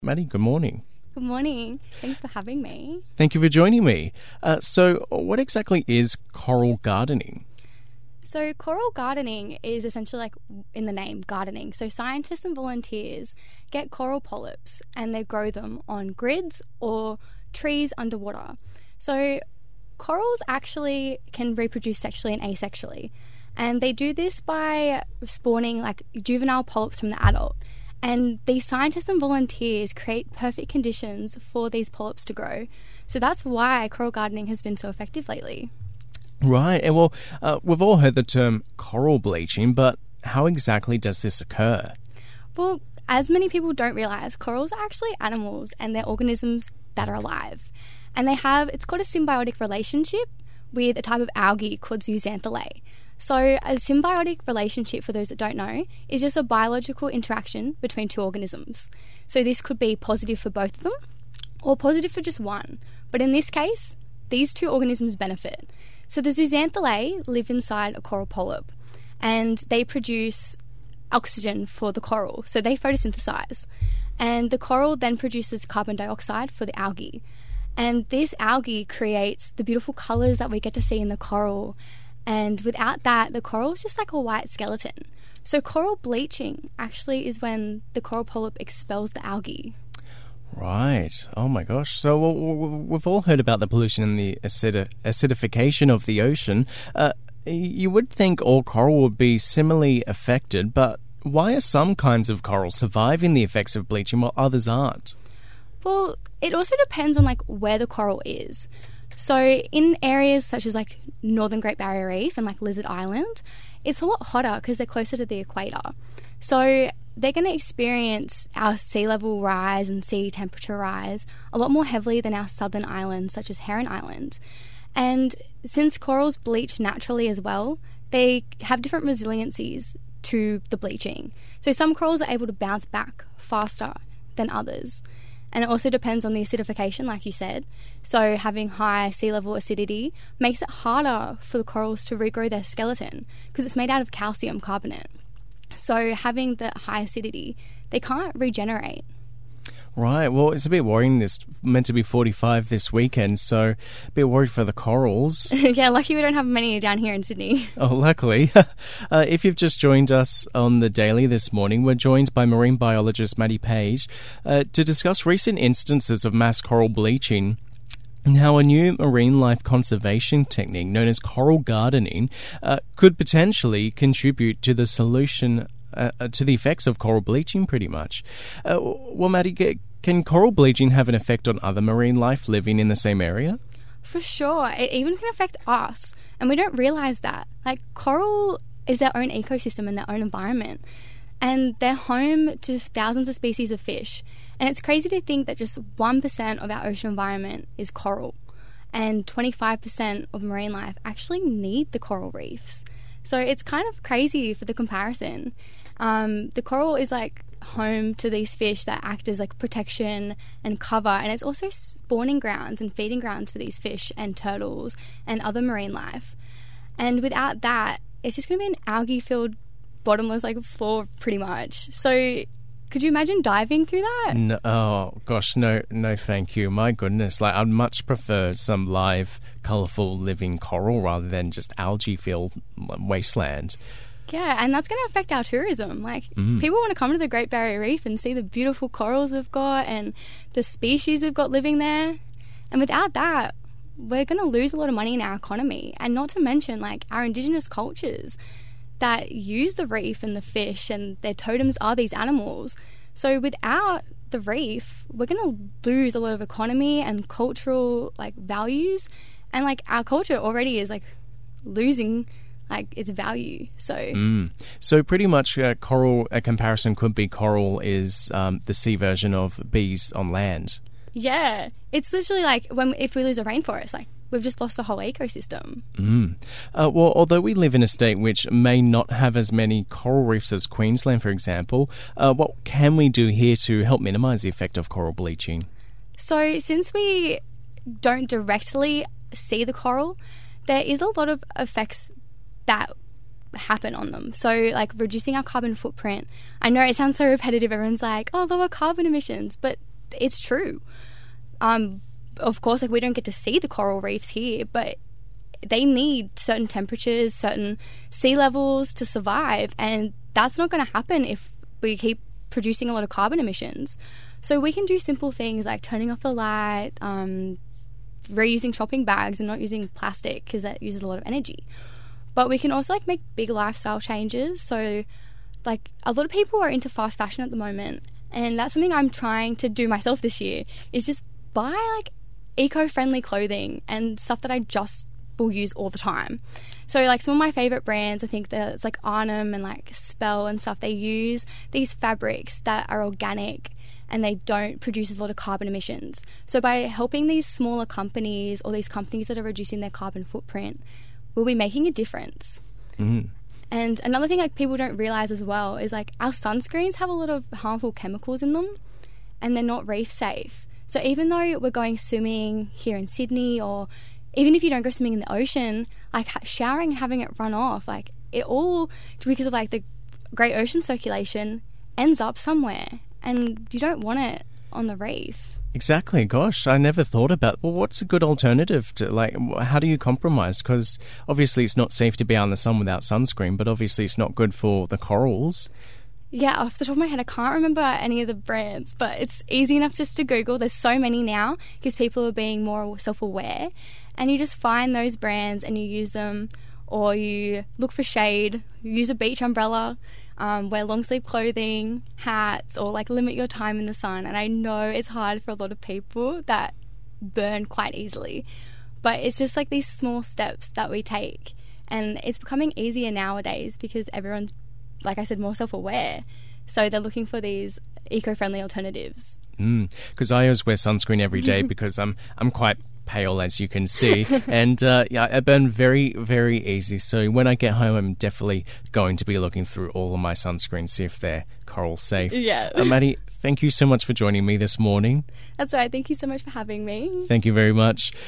Maddie, good morning. Good morning. Thanks for having me. Thank you for joining me. So what exactly is coral gardening? So coral gardening is essentially like in the name, gardening. So scientists and volunteers get coral polyps and they grow them on grids or trees underwater. So corals actually can reproduce sexually and asexually. And they do this by spawning like juvenile polyps from the adult. And these scientists and volunteers create perfect conditions for these polyps to grow. So that's why coral gardening has been so effective lately. Right. And well, we've all heard the term coral bleaching, but how exactly does this occur? Well, as many people don't realise, corals are actually animals and they're organisms that are alive. And it's called a symbiotic relationship with a type of algae called zooxanthellae. So a symbiotic relationship, for those that don't know, is just a biological interaction between two organisms. So this could be positive for both of them or positive for just one. But in this case, these two organisms benefit. So the zooxanthellae live inside a coral polyp and they produce oxygen for the coral. So they photosynthesize. And the coral then produces carbon dioxide for the algae. And this algae creates the beautiful colours that we get to see in the coral. And without that, the coral is just like a white skeleton. So coral bleaching actually is when the coral polyp expels the algae. Right. Oh my gosh. So we've all heard about the pollution and the acidification of the ocean. You would think all coral would be similarly affected, but why are some kinds of coral surviving the effects of bleaching while others aren't? Well, it also depends on like where the coral is. So in areas such as like Northern Great Barrier Reef and like Lizard Island, it's a lot hotter because they're closer to the equator. So they're going to experience our sea level rise and sea temperature rise a lot more heavily than our southern islands such as Heron Island. And since corals bleach naturally as well, they have different resiliencies to the bleaching. So some corals are able to bounce back faster than others. And it also depends on the acidification, like you said. So having high sea level acidity makes it harder for the corals to regrow their skeleton because it's made out of calcium carbonate. So having the high acidity, they can't regenerate. Right. Well, it's a bit worrying. It's meant to be 45 this weekend, so a bit worried for the corals. Yeah, lucky we don't have many down here in Sydney. Oh, luckily. If you've just joined us on The Daily this morning, we're joined by marine biologist Maddie Page to discuss recent instances of mass coral bleaching and how a new marine life conservation technique known as coral gardening could potentially contribute to the solution to the effects of coral bleaching, pretty much. Well, Maddie, can coral bleaching have an effect on other marine life living in the same area? For sure. It even can affect us, and we don't realise that. Like, coral is their own ecosystem and their own environment, and they're home to thousands of species of fish. And it's crazy to think that just 1% of our ocean environment is coral, and 25% of marine life actually need the coral reefs. So it's kind of crazy for the comparison. The coral is like home to these fish that act as like protection and cover, and it's also spawning grounds and feeding grounds for these fish and turtles and other marine life. And without that, it's just going to be an algae-filled bottomless like floor pretty much. So could you imagine diving through that? No, oh gosh, no, thank you. My goodness, like I'd much prefer some live, colourful, living coral rather than just algae-filled wasteland. Yeah, and that's going to affect our tourism. Like, people want to come to the Great Barrier Reef and see the beautiful corals we've got and the species we've got living there. And without that, we're going to lose a lot of money in our economy. And not to mention, like, our Indigenous cultures that use the reef and the fish, and their totems are these animals. So without the reef, we're going to lose a lot of economy and cultural, like, values. And, like, our culture already is, like, losing like its value. So pretty much coral, a comparison could be coral is the sea version of bees on land. Yeah, it's literally like if we lose a rainforest, like we've just lost a whole ecosystem. Well, although we live in a state which may not have as many coral reefs as Queensland, for example, what can we do here to help minimise the effect of coral bleaching? So since we don't directly see the coral, there is a lot of effects that happen on them. So like reducing our carbon footprint. I know it sounds so repetitive. Everyone's like, oh, lower carbon emissions. But it's true. Of course, like, we don't get to see the coral reefs here, but they need certain temperatures, certain sea levels to survive, and that's not going to happen if we keep producing a lot of carbon emissions. So we can do simple things like turning off the light, reusing shopping bags and not using plastic because that uses a lot of energy. But we can also, like, make big lifestyle changes. So, like, a lot of people are into fast fashion at the moment, and that's something I'm trying to do myself this year, is just buy, like, eco-friendly clothing and stuff that I just will use all the time. So, like, some of my favourite brands, I think it's like Arnhem and like Spell and stuff, they use these fabrics that are organic and they don't produce a lot of carbon emissions. So by helping these smaller companies or these companies that are reducing their carbon footprint, we'll be making a difference. Mm. And another thing, like, people don't realise as well is, like, our sunscreens have a lot of harmful chemicals in them and they're not reef safe. So even though we're going swimming here in Sydney, or even if you don't go swimming in the ocean, like, showering and having it run off, like, it all, because of, like, the great ocean circulation, ends up somewhere, and you don't want it on the reef. Exactly. Gosh, I never thought about, well, what's a good alternative to, like, how do you compromise? Because obviously it's not safe to be out in the sun without sunscreen, but obviously it's not good for the corals. Yeah, off the top of my head, I can't remember any of the brands, but it's easy enough just to Google. There's so many now because people are being more self-aware, and you just find those brands and you use them, or you look for shade, you use a beach umbrella, wear long-sleeve clothing, hats, or, like, limit your time in the sun. And I know it's hard for a lot of people that burn quite easily, but it's just, like, these small steps that we take, and it's becoming easier nowadays because everyone's, like I said, more self-aware. So they're looking for these eco-friendly alternatives. Because I always wear sunscreen every day because I'm quite pale, as you can see, and yeah, I burn very, very easy. So when I get home, I'm definitely going to be looking through all of my sunscreens, see if they're coral safe. Yeah. Maddie, thank you so much for joining me this morning. That's all right. Thank you so much for having me. Thank you very much.